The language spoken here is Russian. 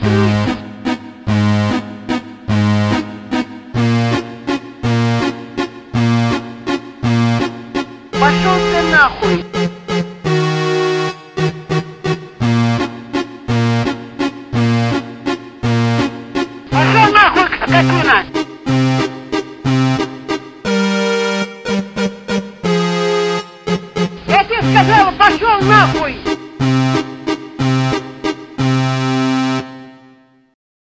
заткнись! Пошел ты нахуй! Пошел нахуй, скотина! Я тебе сказала, пошел нахуй!